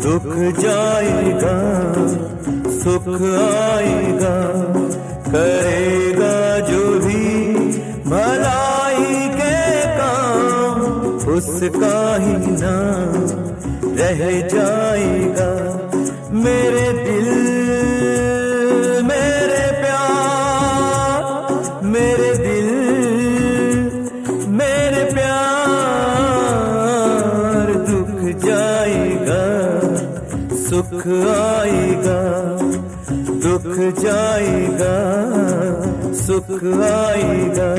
दुख जाएगा सुख आएगा, करेगा जो भी भलाई के काम उसका ही नाम रह जाएगा। मेरे दिल मेरे प्यार, मेरे दिल मेरे प्यार, दुख जाएगा सुख आएगा, दुख जाएगा सुख आएगा।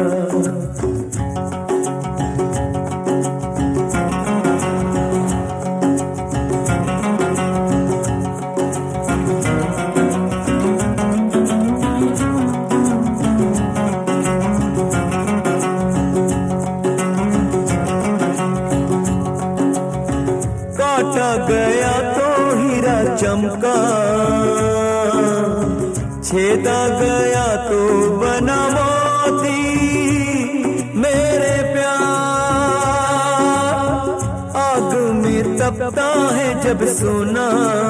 काटा गया तो हीरा चमका, छेदा गया तो बना मोती। मेरे प्यार आग में तपता है जब सोना,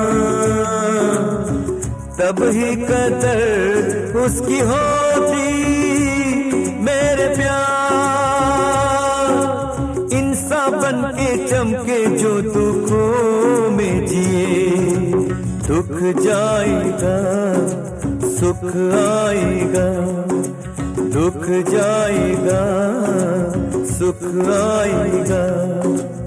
तब ही कदर उसकी होती। मेरे प्यार इंसान बन के चमके जो दुखों में जिए, दुख जाएगा सुख आएगा, दुख जाएगा सुख आएगा।